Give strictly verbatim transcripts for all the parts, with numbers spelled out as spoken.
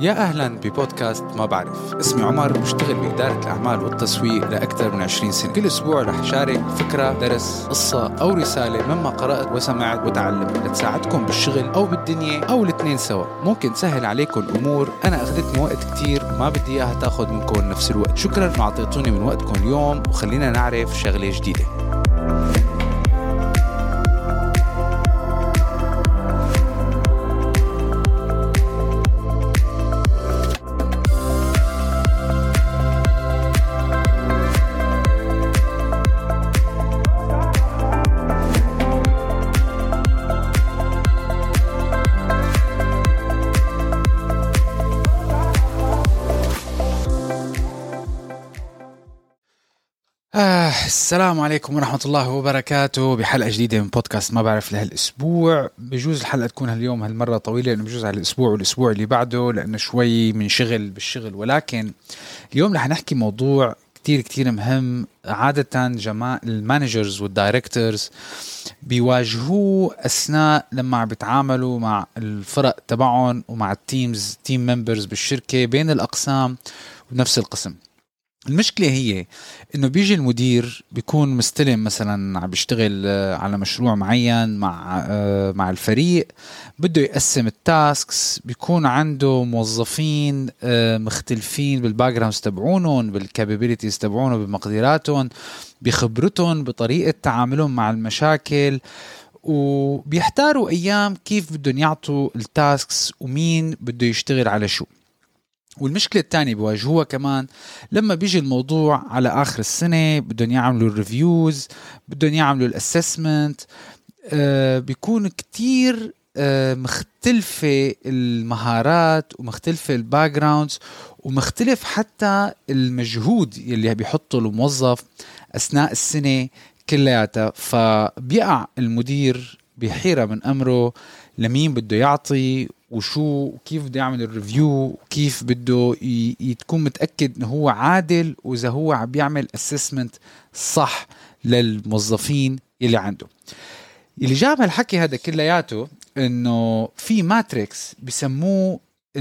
يا أهلا ببودكاست ما بعرف. اسمي عمر، بشتغل بإدارة الأعمال والتسويق لأكثر من عشرين سنة. كل أسبوع رح شارك فكرة، درس، قصة أو رسالة مما قرأت وسمعت وتعلمت لتساعدكم بالشغل أو بالدنيا أو الاثنين سوا. ممكن سهل عليكم الأمور. أنا أخذتني وقت كتير وما بدي إياها تاخد منكم نفس الوقت. شكرا ما عطيتوني من وقتكم اليوم، وخلينا نعرف شغلة جديدة. آه السلام عليكم ورحمة الله وبركاته. بحلقة جديدة من بودكاست ما بعرف لهالأسبوع. بجوز الحلقة تكون هاليوم هالمرة طويلة، لأنه بجوز على الأسبوع والأسبوع اللي بعده، لأنه شوي من شغل بالشغل. ولكن اليوم رح نحكي موضوع كتير كتير مهم. عادة جماعة المانجرز والدايركتورز بيواجهوه أثناء لما بيتعاملوا مع الفرق تبعهم ومع التيمز تيم ممبرز بالشركة بين الأقسام ونفس القسم. المشكلة هي إنه بيجي المدير بيكون مستلم مثلاً عم بيشتغل على مشروع معين مع مع الفريق، بده يقسم التاسكس، بيكون عنده موظفين مختلفين بالباك جراوند تبعونهم، بالكابابيلتيز تبعونهم، بمقدراتهم، بخبرتهم، بطريقة تعاملهم مع المشاكل، وبيحتاروا أيام كيف بدهم يعطوا التاسكس ومين بده يشتغل على شو. والمشكلة الثانية بواجهوها كمان لما بيجي الموضوع على آخر السنة، بدهم يعملوا الريفيوز، بدهم يعملوا الاسسمنت. آه بيكون كتير آه مختلفة المهارات ومختلفة الباك جراوندز، ومختلف حتى المجهود اللي بيحطه الموظف أثناء السنة كلياتها. فبيقع المدير بحيرة من أمره لمين بده يعطي وشو وكيف بده يعمل الريفيو، وكيف بده يتكون متأكد انه هو عادل، واذا هو عم بيعمل اسسمنت صح للموظفين اللي عنده. اللي جاب هالحكي هذا كلياته انه في ماتريكس بيسموه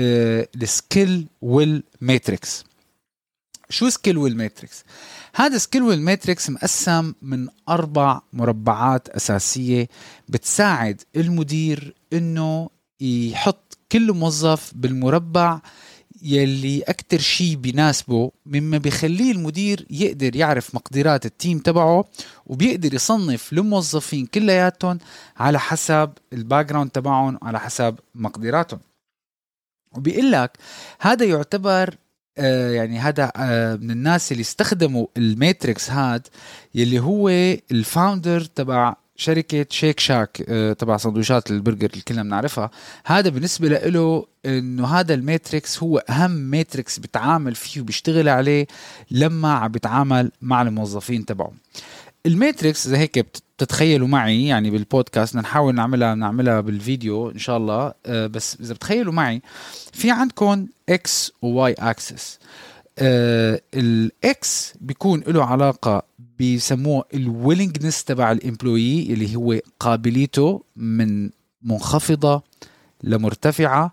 السكيل ويل ماتريكس. شو سكيل ويل ماتريكس؟ هذا سكيل ويل ماتريكس مقسم من أربع مربعات أساسية بتساعد المدير إنه يحط كل موظف بالمربع يلي أكتر شيء بيناسبه، مما بيخليه المدير يقدر يعرف مقدرات التيم تبعه، وبيقدر يصنف الموظفين كلياتهم على حسب الباك جراوند تبعهم، على حسب مقدراتهم. وبيقول لك هذا يعتبر آه يعني هذا آه من الناس اللي استخدموا الماتريكس هاد، يلي هو الفاوندر تبع شركة شيك شاك آه تبع سندويشات البرجر اللي كلنا بنعرفها. هذا بالنسبة له انه هذا الماتريكس هو اهم ماتريكس بتعامل فيه وبيشتغل عليه لما عم بيتعامل مع الموظفين تبعه. الماتريكس زي هيك بتتخيلوا معي، يعني بالبودكاست نحاول نعملها نعملها بالفيديو إن شاء الله. أه بس إذا بتخيلوا معي، في عندكم X و Y axis. أه الإكس بيكون له علاقة بيسموه الويلينجنس تبع الامبلويي، اللي هو قابليته من منخفضة لمرتفعة.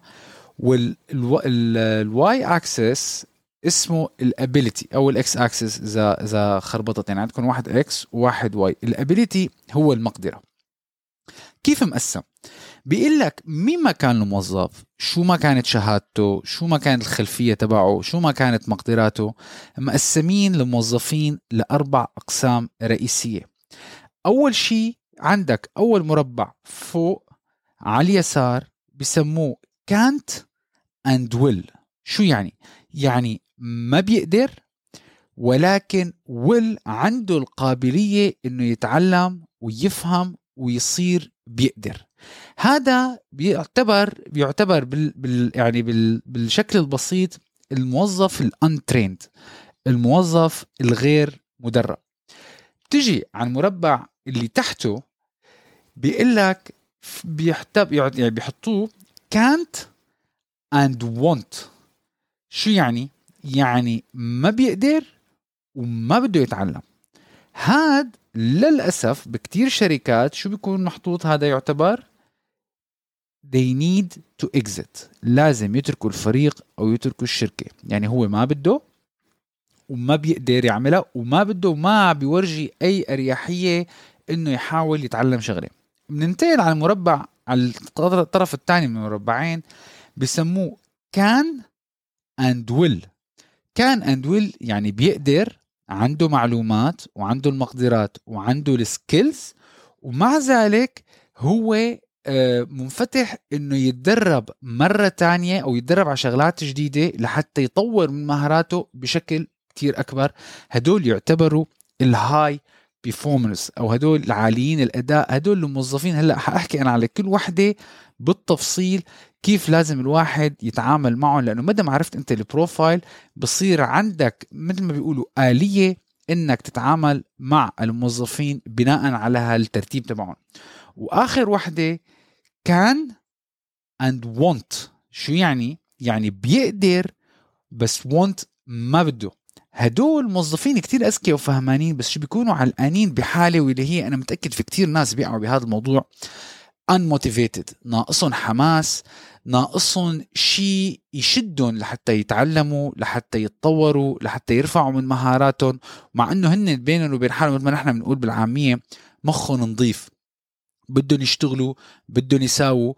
والواي axis اسمه الابيليتي او الاكس اكسس. اذا اذا خربطت يعني عندكم واحد اكس وواحد واي. الابيليتي هو المقدره. كيف مقسم؟ بيقول لك مين ما كان الموظف، شو ما كانت شهادته، شو ما كانت الخلفيه تبعه، شو ما كانت مقدراته، مقسمين الموظفين لاربع اقسام رئيسيه. اول شيء عندك اول مربع فوق على اليسار بيسموه كانت اند ويل. شو يعني؟ يعني ما بيقدر، ولكن ويل عنده القابلية انه يتعلم ويفهم ويصير بيقدر. هذا بيعتبر بيعتبر بال, بال يعني بال بالشكل البسيط الموظف الانتريند، الموظف الغير مدرب. تجي على المربع اللي تحته بيقول لك بيحتب يعني بيحطوه can't and won't. شو يعني؟ يعني ما بيقدر وما بده يتعلم. هاد للأسف بكتير شركات شو بيكون محطوط؟ هذا يعتبر they need to exit. لازم يتركوا الفريق أو يتركوا الشركة. يعني هو ما بده وما بيقدر يعملها وما بده وما بيورجي أي أريحية إنه يحاول يتعلم شغلة. بننتقل على المربع على الطرف الثاني من المربعين بيسموه can and will. can and will يعني بيقدر، عنده معلومات وعنده المقدرات وعنده السكيلز، ومع ذلك هو منفتح انه يتدرب مرة تانية او يتدرب على شغلات جديدة لحتى يطور من مهاراته بشكل كتير اكبر. هدول يعتبروا الهاي بيرفورمرز او هدول العاليين الاداء. هدول الموظفين هلا حاحكي انا على كل وحده بالتفصيل كيف لازم الواحد يتعامل معهم، لانه مدام عرفت انت البروفايل بصير عندك مثل ما بيقولوا آلية انك تتعامل مع الموظفين بناء على هالترتيب تبعهم. واخر وحده can and want. شو يعني؟ يعني بيقدر بس want ما بده. هدول موظفين كتير أذكياء وفهمانين، بس شو بيكونوا علقانين بحالة واللي هي أنا متأكد في كتير ناس بيقعوا بهذا الموضوع unmotivated، ناقصهم حماس، ناقصهم شيء يشدهم لحتى يتعلموا، لحتى يتطوروا، لحتى يرفعوا من مهاراتهم، مع أنه هن بينهم وبين حالهم مثل ما نحن بنقول بالعامية مخهم نظيف، بدهم يشتغلوا، بدهم يساووا،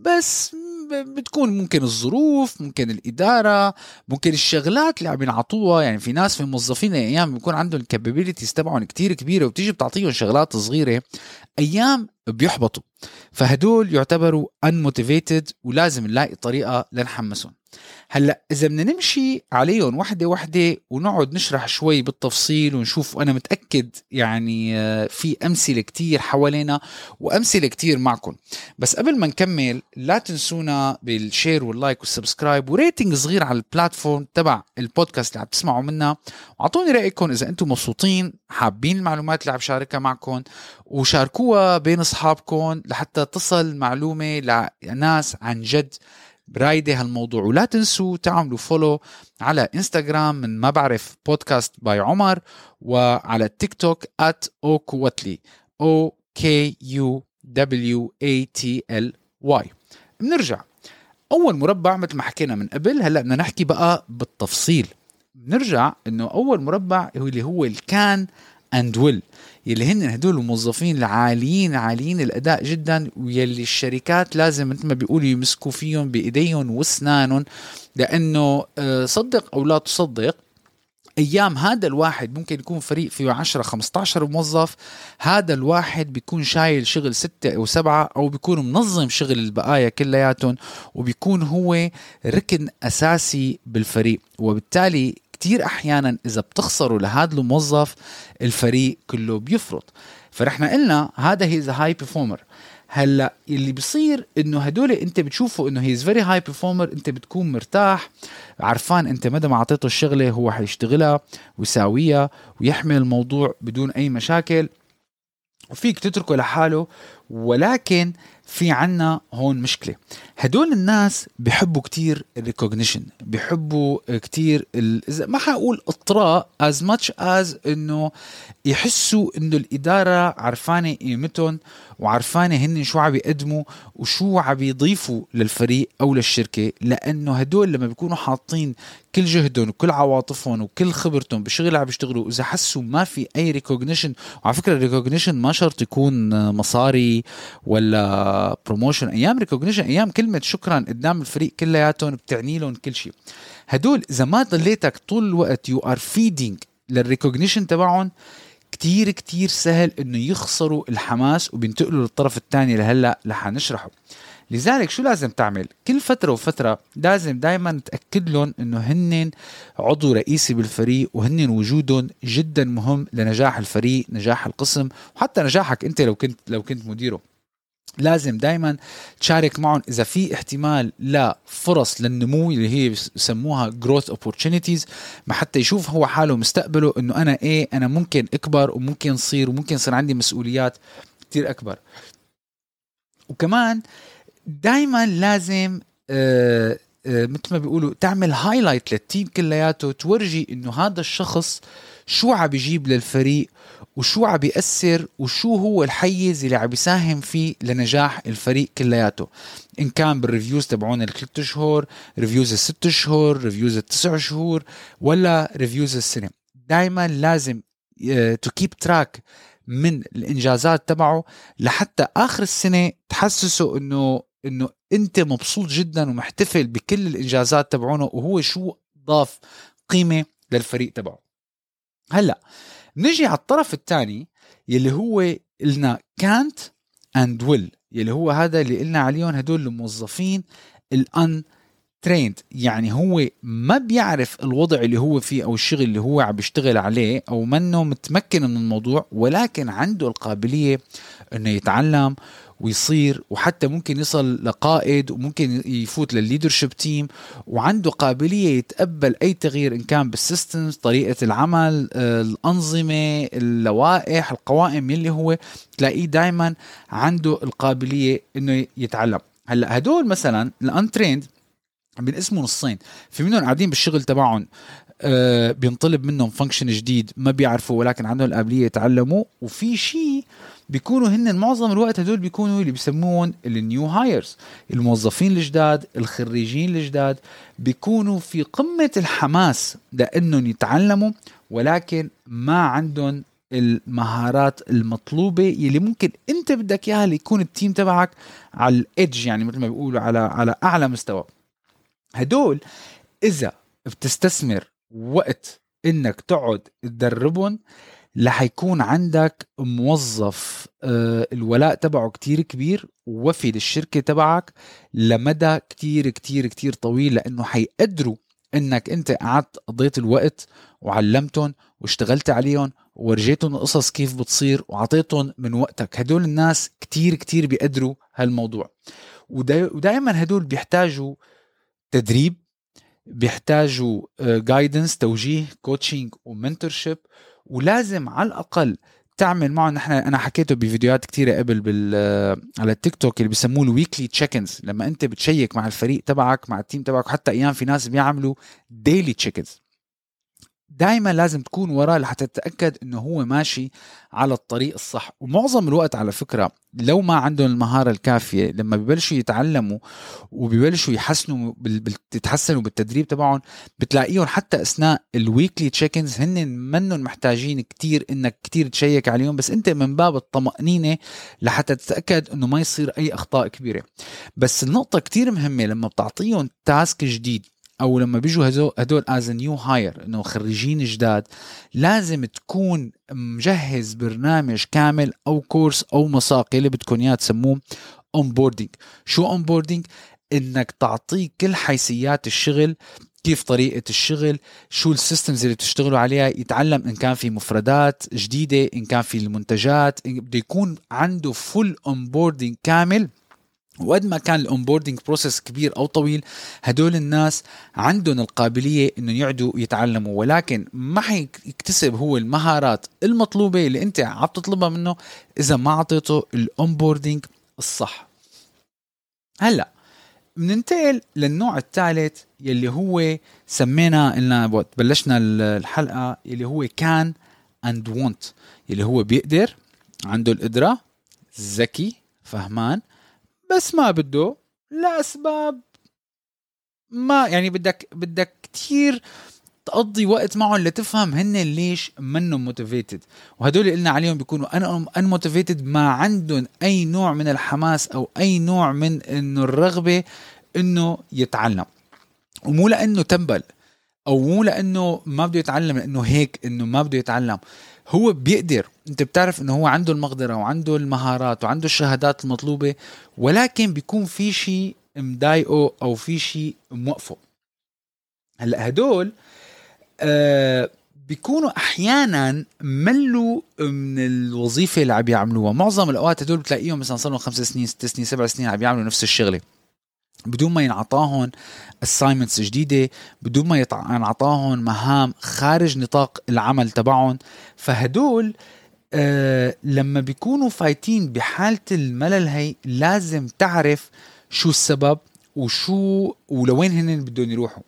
بس بتكون ممكن الظروف، ممكن الإدارة، ممكن الشغلات اللي عم ينعطوها. يعني في ناس في موظفين أيام بيكون عندهم الكابابيليتيز تبعهم كتير كبيرة وبتيجي بتعطيهم شغلات صغيرة، أيام بيحبطوا. فهدول يعتبروا unmotivated ولازم نلاقي طريقة لنحمسهم. هلأ إذا بدنا نمشي عليهم وحدة وحدة ونقعد نشرح شوي بالتفصيل ونشوف، أنا متأكد يعني في أمثلة كتير حوالينا وأمثلة كتير معكم. بس قبل ما نكمل لا تنسونا بالشير واللايك والسبسكرايب وريتنج صغير على البلاتفورم تبع البودكاست اللي عم تسمعوا منها، وعطوني رأيكم إذا أنتم مبسوطين حابين المعلومات اللي عم شاركها معكم، وشاركوها بين أصحابكم لحتى تصل معلومة لناس عن جد برايدة هالموضوع. ولا تنسوا تعملوا فولو على انستغرام من ما بعرف بودكاست باي عمر، وعلى التيك توك at اوكوتلي O K U W A T L Y. بنرجع أول مربع مثل ما حكينا من قبل، هلأ بدنا نحكي بقى بالتفصيل. بنرجع إنه أول مربع هو اللي هو الكان and will، يلي هن هدول الموظفين العاليين عاليين الأداء جدا، ويلي الشركات لازم مثل ما بيقولوا يمسكوا فيهم بإيديهم واسنانهم، لأنه صدق أو لا تصدق أيام هذا الواحد ممكن يكون فريق فيه عشرة خمسة عشر موظف، هذا الواحد بيكون شايل شغل ستة أو سبعة، أو بيكون منظم شغل البقايا كلياتهم، وبيكون هو ركن أساسي بالفريق. وبالتالي كتير أحيانا إذا بتخسروا لهذا الموظف الفريق كله بيفرط. فرحنا قلنا هذا هي هاي بيرفورمر. هلا اللي بيصير انه هدول انت بتشوفه انه هي فيري هاي بيرفورمر، انت بتكون مرتاح عرفان انت مدى ما اعطيته الشغله هو حيشتغلها ويساويها ويحمل الموضوع بدون اي مشاكل، وفيك تتركه لحاله. ولكن في عنا هون مشكلة، هدول الناس بيحبوا كتير الريكوغنيشن، بيحبوا كتير ما حقول اطراء as much as انه يحسوا انه الادارة عرفانة قيمتهم وعرفانة هن شو عم يقدموا وشو عم يضيفوا للفريق او للشركة. لانه هدول لما بيكونوا حاطين كل جهدهم وكل عواطفهم وكل خبرتهم بالشغل عم بيشتغلوا، اذا حسوا ما في اي ريكوغنيشن، وعلى فكرة الريكوغنيشن ما شرط يكون مصاري ولا بروموشن، ايام ريكوجنيشن، ايام كلمه شكرا قدام الفريق كلياتهم بتعني لهم كل شيء. هدول اذا ما ضليتك طول الوقت يو ار فيدينج للريكوجنيشن تبعهم، كتير كتير سهل انه يخسروا الحماس وبينتقلوا للطرف الثاني اللي هلا رح نشرحه. لذلك شو لازم تعمل؟ كل فتره وفتره لازم دائما تاكد لهم انه هن عضو رئيسي بالفريق، وهن وجودهم جدا مهم لنجاح الفريق، نجاح القسم، وحتى نجاحك انت لو كنت لو كنت مديره. لازم دايما تشارك معهم إذا في احتمال لا فرص للنمو اللي هي يسموها growth opportunities، ما حتى يشوف هو حاله مستقبله إنه أنا إيه أنا ممكن أكبر وممكن صير وممكن صير عندي مسؤوليات كتير أكبر. وكمان دايما لازم اه مثل ما بيقولوا تعمل هايلايت للتيم كلياته، تورجي انه هذا الشخص شو عم بيجيب للفريق وشو عم بيأثر وشو هو الحيز اللي عم بيساهم فيه لنجاح الفريق كلياته، إن كان بالريفيوز تبعون الثلاث شهور، ريفيوز الست شهور، ريفيوز التسع شهور، ولا ريفيوز السنة. دايما لازم تو كيب تراك من الإنجازات تبعه لحتى آخر السنة تحسسه إنه إنه أنت مبسوط جدا ومحتفل بكل الإنجازات تبعونه وهو شو ضاف قيمة للفريق تبعه. هلأ نجي على الطرف الثاني يلي هو قلنا كانت and will، يلي هو هذا اللي قلنا عليهم هدول الموظفين الان تريند، يعني هو ما بيعرف الوضع اللي هو فيه أو الشغل اللي هو عم بيشتغل عليه أو منه متمكن من الموضوع، ولكن عنده القابلية أنه يتعلم ويصير، وحتى ممكن يصل لقائد وممكن يفوت للليدرشيب تيم، وعنده قابلية يتقبل أي تغيير إن كان بالسيستمز، طريقة العمل، الأنظمة، اللوائح، القوائم، اللي هو تلاقيه دايما عنده القابلية أنه يتعلم. هلأ هدول مثلا الانتريند بنقسموا نصين، في منهم قاعدين بالشغل تبعهم آه بينطلب منهم فانكشن جديد ما بيعرفوا ولكن عندهم القابلية يتعلموا، وفي شيء بيكونوا هن معظم الوقت هدول بيكونوا اللي بيسموهم النيو هايرز، الموظفين الجداد، الخريجين الجداد، بيكونوا في قمة الحماس لأنهم يتعلموا ولكن ما عندهم المهارات المطلوبة يلي ممكن انت بدك اياها ليكون التيم تبعك على الادج، يعني مثل ما بيقولوا على على اعلى مستوى. هدول إذا بتستثمر وقت إنك تقعد تدربهم رح يكون عندك موظف آه الولاء تبعه كتير كبير ووفي للشركة تبعك لمدى كتير كتير كتير طويل، لأنه حيقدروا إنك أنت قعدت قضيت الوقت وعلمتهم واشتغلت عليهم ورجيتهم القصص كيف بتصير وعطيتهم من وقتك. هدول الناس كتير كتير بيقدروا هالموضوع، ودائما هدول بيحتاجوا تدريب، بيحتاجوا جايدنس، توجيه، كوتشنج ومنتورشيب، ولازم على الأقل تعمل معه. نحن أنا حكيته بفيديوهات كتيرة قبل بال على التيك توك اللي بيسموه الويكلي تشيكنز، لما أنت بتشيك مع الفريق تبعك مع التيم تبعك، حتى أيام في ناس بيعملوا ديلي تشيكنز. دائما لازم تكون وراه لحتى تتأكد انه هو ماشي على الطريق الصح. ومعظم الوقت على فكرة لو ما عندهم المهارة الكافية لما بيبلشوا يتعلموا وبيبلشوا يحسنوا بتتحسنوا بالتدريب تبعهم، بتلاقيهم حتى اثناء الويكلي تشيكنز هن منهم محتاجين كتير انك كتير تشيك عليهم، بس انت من باب الطمأنينة لحتى تتأكد انه ما يصير اي اخطاء كبيرة. بس النقطة كتير مهمة لما بتعطيهم تاسك جديد او لما بيجوا هدول از نيو هاير انه خريجين جداد، لازم تكون مجهز برنامج كامل او كورس او مساق اللي بدكم اياه تسموه اونبوردينج. شو اونبوردينج؟ انك تعطيه كل حيثيات الشغل، كيف طريقة الشغل، شو السيستمز اللي بتشتغلوا عليها، يتعلم إن كان في مفردات جديدة، إن كان في المنتجات، بده يكون عنده فول اونبوردينج كامل. وقد ما كان الأونبوردينج بروسيس كبير أو طويل، هدول الناس عندهم القابلية إنه يعدوا يتعلموا، ولكن ما حيكتسب هو المهارات المطلوبة اللي أنت عم تطلبها منه إذا ما عطيته الأونبوردينج الصح. هلأ بننتقل للنوع الثالث يلي هو سمينا إلنا بلشنا الحلقة يلي هو كان and want، يلي هو بيقدر، عنده القدرة، ذكي، فهمان، بس ما بده لأسباب ما، يعني بدك بدك كتير تقضي وقت معهم لتفهم هن ليش منهم موتيفيتد. وهدول اللي قلنا عليهم بيكونوا أنا أن موتيفيتد، ما عندهم أي نوع من الحماس أو أي نوع من إنه الرغبة إنه يتعلم، ومو لأنه تنبل أو مو لأنه ما بده يتعلم لأنه هيك إنه ما بده يتعلم، هو بيقدر. انت بتعرف انه هو عنده المقدرة وعنده المهارات وعنده الشهادات المطلوبة، ولكن بيكون في شيء مضايقه او في شيء موقفه. هلا هدول آه بيكونوا احيانا ملوا من الوظيفة اللي عم يعملوها. معظم الاوقات هدول بتلاقيهم مثلا صار لهم خمس سنين ست سنين سبع سنين عم يعملوا نفس الشغلة بدون ما ينعطاهم assignments جديدة، بدون ما ينعطاهم مهام خارج نطاق العمل تبعهم. فهدول أه لما بيكونوا فايتين بحالة الملل هي لازم تعرف شو السبب وشو ولوين هن بدهم يروحوا.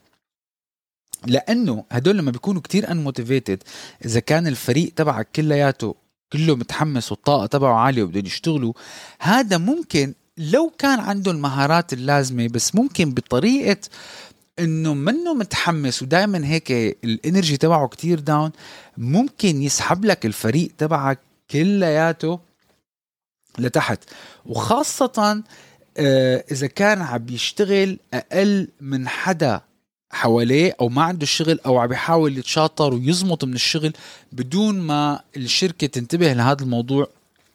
لأنه هدول لما بيكونوا كتير unmotivated، إذا كان الفريق تبعك كلياته كله متحمس والطاقة تبعه عالية وبدهم يشتغلوا، هذا ممكن لو كان عنده المهارات اللازمة، بس ممكن بطريقة انه منه متحمس ودائما هيك الانرجي تبعه كتير داون، ممكن يسحب لك الفريق تبعك كلياته لتحت. وخاصة آه اذا كان عم يشتغل اقل من حدا حواليه، او ما عنده الشغل، او عم يحاول يتشاطر ويزمط من الشغل بدون ما الشركة تنتبه لهذا الموضوع،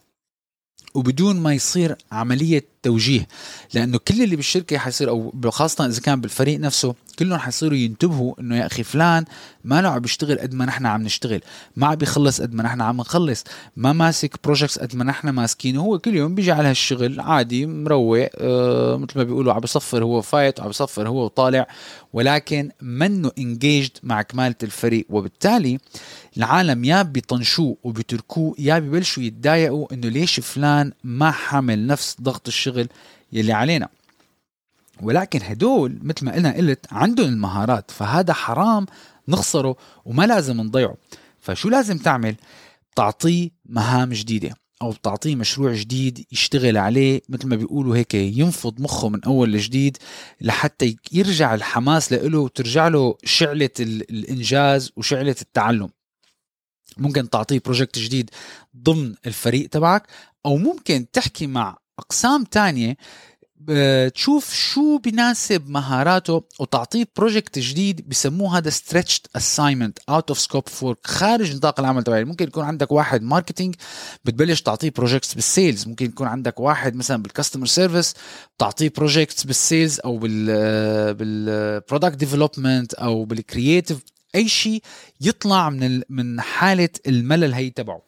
وبدون ما يصير عملية توجيه. لأنه كل اللي بالشركة حيصير، أو خاصة إذا كان بالفريق نفسه، كلهم حيصيروا ينتبهوا إنه يا أخي فلان ما له عم بيشتغل قد ما نحن عم نشتغل، ما عم بيخلص قد ما نحن عم نخلص، ما ماسك بروجكتس قد ما نحن ماسكين. هو كل يوم بيجي على هالشغل عادي مروق، آه مثل ما بيقولوا عم بيصفر هو فايت، وعم بيصفر هو وطالع، ولكن منه engaged مع كمالة الفريق. وبالتالي العالم يا بيطنشوه وبيتركوه، يا بيبلشوا يتضايقوا إنه ليش فلان ما حامل نفس ضغط الشغل يلي علينا. ولكن هدول مثل ما قلنا قلت عندهم المهارات، فهذا حرام نخسره وما لازم نضيعه. فشو لازم تعمل؟ تعطيه مهام جديدة، أو تعطيه مشروع جديد يشتغل عليه، مثل ما بيقولوا هيك ينفض مخه من أول لجديد، لحتى يرجع الحماس له وترجع له شعلة الإنجاز وشعلة التعلم. ممكن تعطيه بروجكت جديد ضمن الفريق تبعك، أو ممكن تحكي مع أقسام تانية تشوف شو بناسب مهاراته وتعطيه بروجكت جديد. بسموه هذا stretched assignment out of scope of work، خارج نطاق العمل تبعي. ممكن يكون عندك واحد ماركتينج بتبلش تعطيه بروجكتس بالسيلز، ممكن يكون عندك واحد مثلا بالكاستمر سيرفيس تعطيه بروجكتس بالسيلز، او بال بالبرودكت ديفلوبمنت، او بالكرييتيف، اي شيء يطلع من من حالة الملل هي تبعه.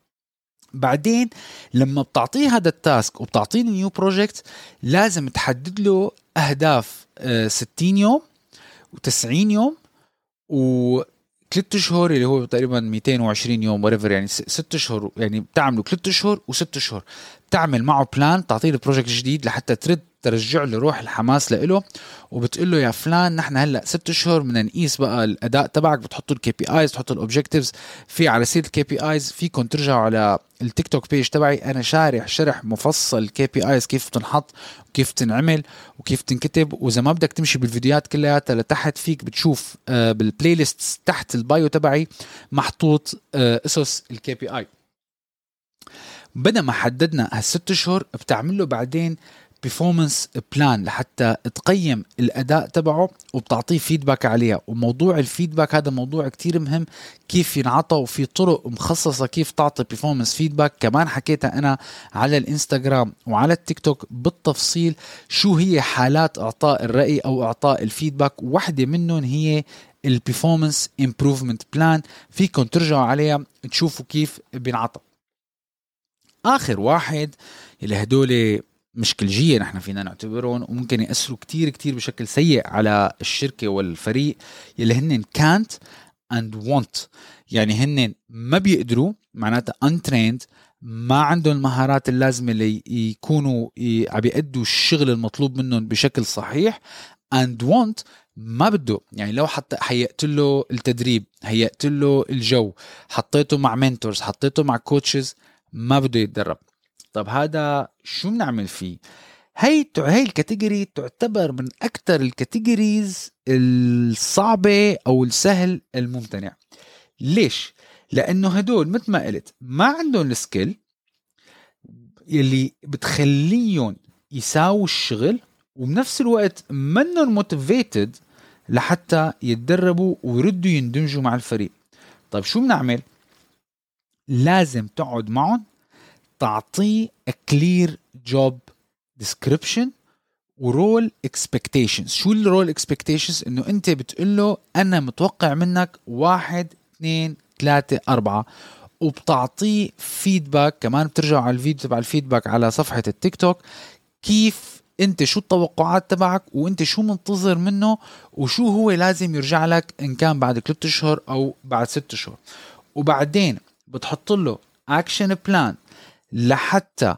بعدين لما بتعطيه هذا التاسك وبتعطيه نيو بروجكت، لازم تحدد له أهداف ستين يوم وتسعين يوم وثلاثة شهور، اللي هو تقريبا مئتين وعشرين يوم وريفر، يعني ست شهور. يعني بتعمله ثلاثة شهور وست شهور، بتعمل معه بلان، تعطيه البروجكت جديد لحتى ترد ترجع له روح الحماس لإله. وبتقول له يا فلان نحن هلا ست شهور بدنا نقيس بقى الاداء تبعك، بتحطوا الكي بي ايز، تحطوا الاوبجكتيفز في على سيره الكي بي ايز. فيكم ترجعوا على التيك توك بيج تبعي، انا شارح شرح مفصل كي بي ايز كيف تنحط وكيف تنعمل وكيف تنكتب. واذا ما بدك تمشي بالفيديوهات كلها لتحت، فيك بتشوف بالبلاي ليست تحت البايو تبعي محطوط اسس الكي بي اي. بدل ما حددنا هالست شهور، بتعمل له بعدين performance plan لحتى تقيم الأداء تبعه وبتعطيه فيدباك عليها. وموضوع الفيدباك هذا موضوع كتير مهم، كيف ينعطى، وفي طرق مخصصة كيف تعطي performance feedback كمان حكيتها أنا على الانستغرام وعلى التيك توك بالتفصيل. شو هي حالات إعطاء الرأي أو إعطاء الفيدباك، واحدة منهم هي البرفورمانس امبروفمنت بلان، فيكم ترجعوا عليها تشوفوا كيف بينعطى. آخر واحد اللي هدول مشكلجية نحن فينا نعتبرهم وممكن يأثروا كتير كتير بشكل سيء على الشركة والفريق، يلي هنن can't and won't. يعني هنن ما بيقدروا، معناتها untrained، ما عندهم المهارات اللازمة اللي يكونوا عم يأدوا الشغل المطلوب منهم بشكل صحيح. and want ما بده، يعني لو حتى هيأت له التدريب، هيأت له الجو، حطيته مع منتورز، حطيته مع كوتشز، ما بده يتدرب. طب هذا شو بنعمل فيه؟ هي هي الكاتيجوري تعتبر من أكتر الكاتيجوريز الصعبة أو السهل الممتنع. ليش؟ لأنه هدول مثل ما قلت ما عندهم السكيل يلي بتخليهم يساووا الشغل، وبنفس الوقت منهم موتيفيتد لحتى يتدربوا ويردوا يندمجوا مع الفريق. طيب شو بنعمل؟ لازم تقعد معهم، تعطيه a clear job description و role expectations. شو ال role expectations؟ انه انت بتقول له انا متوقع منك واحد اثنين ثلاثة اربعة، وبتعطيه فيدباك. كمان بترجع على الفيديو تبع الفيدباك على صفحة التيك توك، كيف انت، شو التوقعات تبعك، وانت شو منتظر منه، وشو هو لازم يرجع لك ان كان بعد ثلاثة اشهر او بعد ستة اشهر. وبعدين بتحط له action plan لحتى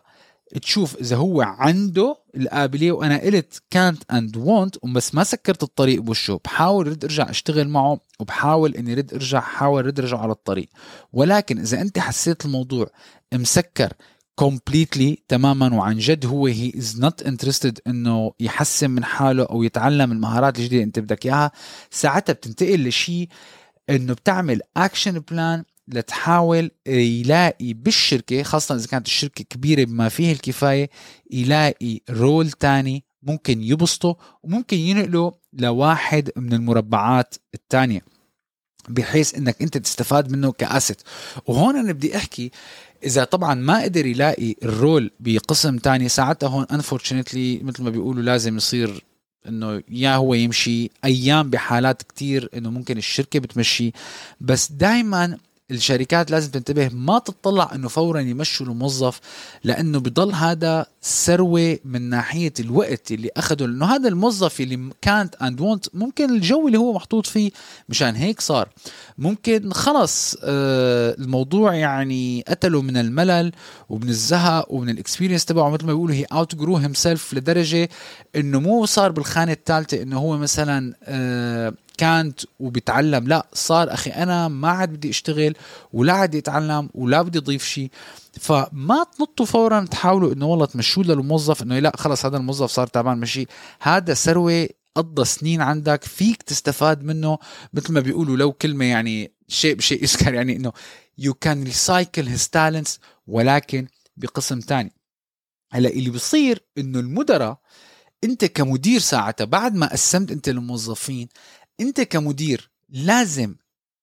تشوف إذا هو عنده القابلية. وأنا قلت can't and won't وبس ما سكرت الطريق بوشه، بحاول رد أرجع أشتغل معه وبحاول إني رد أرجع حاول رد أرجع على الطريق. ولكن إذا أنت حسيت الموضوع مسكر completely تماما وعن جد هو he is not interested إنه يحسن من حاله أو يتعلم المهارات الجديدة أنت بدك إياها، ساعتها بتنتقل لشيء إنه بتعمل action plan لتحاول يلاقي بالشركة، خاصة إذا كانت الشركة كبيرة بما فيه الكفاية، يلاقي رول تاني ممكن يبسطه وممكن ينقله لواحد من المربعات التانية بحيث إنك أنت تستفاد منه كأست. وهون أنا بدي أحكي إذا طبعا ما قدر يلاقي الرول بقسم تاني، ساعتها هون unfortunately مثل ما بيقولوا لازم يصير إنه يا هو يمشي أيام بحالات كتير إنه ممكن الشركة بتمشي. بس دايما الشركات لازم تنتبه ما تطلع انه فورا يمشوا الموظف، لانه بيضل هذا ثروه من ناحيه الوقت اللي اخده، لانه هذا الموظف اللي كانت اند وونت ممكن الجو اللي هو محطوط فيه مشان هيك صار، ممكن خلص آه الموضوع يعني قتله من الملل ومن الزهق ومن الاكسبيرينس تبعه، مثل ما بيقولوا هي اوت جرو هيم سيلف، لدرجه انه مو صار بالخانه الثالثه انه هو مثلا آه كانت وبيتعلم، لا صار أخي أنا ما عاد بدي أشتغل ولا عاد يتعلم ولا بدي أضيف شيء. فما تنطوا فورا تحاولوا إنه والله تمشوا للموظف إنه لا خلص هذا الموظف صار تعبان مشي، هذا ثروة قضى سنين عندك فيك تستفاد منه. مثل ما بيقولوا لو كلمة يعني شيء بشيء يذكر، يعني إنه you can recycle his talents ولكن بقسم تاني. هلا اللي بيصير إنه المدراء أنت كمدير ساعتها بعد ما قسمت أنت للموظفين، انت كمدير لازم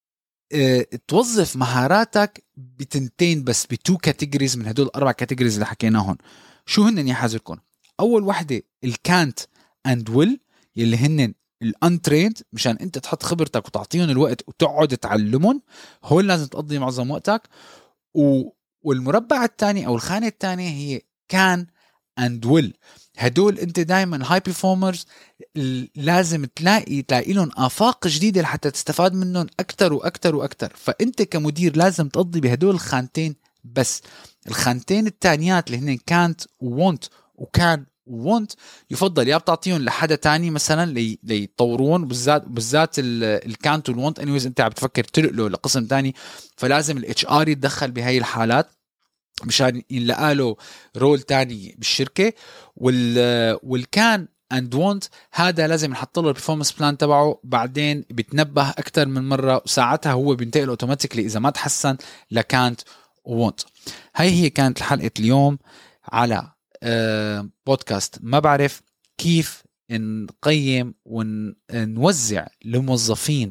اه توظف مهاراتك بتنتين بس، بتو كاتيجوريز من هدول الاربع كاتيجوريز اللي حكيناهم. شو هن يا حازركم؟ اول وحده الكانت اند ويل يلي هن الانتريند، مشان انت تحط خبرتك وتعطيهم الوقت وتقعد تعلمهم، هول لازم تقضي معظم وقتك. و... والمربع الثاني او الخانه الثانيه هي كان اند ويل، هدول انت دايما هاي بيرفورمرز لازم تلاقي تلاقي لهم آفاق جديدة لحتى تستفاد منهم أكتر وأكتر وأكتر. فأنت كمدير لازم تقضي بهدول الخانتين بس. الخانتين التانيات اللي هن كانت وونت وكان وونت يفضل يا بتعطيهم لحدا تاني مثلا لي ليطورون، بالذات بالذات الكانت والوونت انيويز انت عم تفكر ترقله لقسم تاني، فلازم الاتش ار يتدخل بهاي الحالات مشان ينلقى له رول تاني بالشركة. وال والكان and want هذا لازم نحط له البرفورمانس بلان تبعه، بعدين بتنبه أكتر من مرة وساعتها هو بينتقل اوتوماتيكلي إذا ما تحسن لكانت want. هاي هي كانت حلقة اليوم على آه بودكاست ما بعرف كيف نقيم ونوزع للموظفين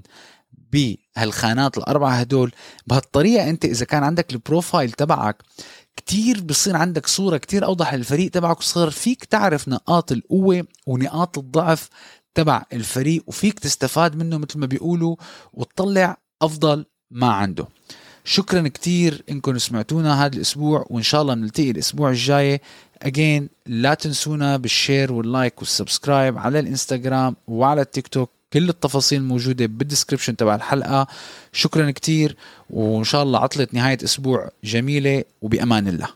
بهالخانات الأربعة هدول. بهالطريقة أنت إذا كان عندك البروفايل تبعك كتير بصير عندك صورة كتير أوضح للفريق تبعك، وصير فيك تعرف نقاط القوة ونقاط الضعف تبع الفريق وفيك تستفاد منه مثل ما بيقولوا وتطلع أفضل ما عنده. شكرا كتير إنكم سمعتونا هذا الأسبوع، وإن شاء الله نلتقي الأسبوع الجاي. Again لا تنسونا بالشير واللايك والسبسكرايب على الإنستغرام وعلى التيك توك، كل التفاصيل موجودة بالديسكريبشن تبع الحلقة. شكرا كتير، وإن شاء الله عطلة نهاية أسبوع جميلة وبأمان الله.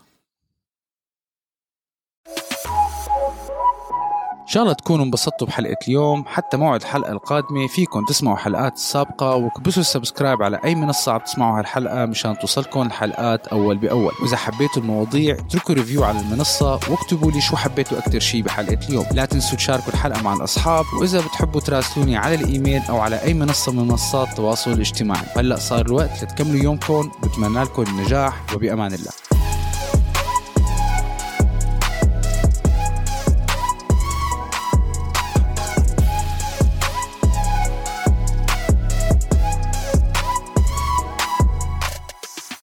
إن شاء الله تكونوا انبسطتوا بحلقة اليوم. حتى موعد الحلقة القادمة فيكم تسمعوا حلقات السابقة وكبسوا السبسكرايب على أي منصة عم تسمعوا هالحلقة مشان توصلكم الحلقات أول بأول. وإذا حبيتوا المواضيع اتركوا ريفيو على المنصة واكتبوا لي شو حبيتوا أكتر شيء بحلقة اليوم. لا تنسوا تشاركوا الحلقة مع الأصحاب، وإذا بتحبوا تراسلوني على الإيميل أو على أي منصة من منصات التواصل الاجتماعي. هلأ صار الوقت لتكملوا يومكم، بتمنى لكم النجاح وبأمان الله.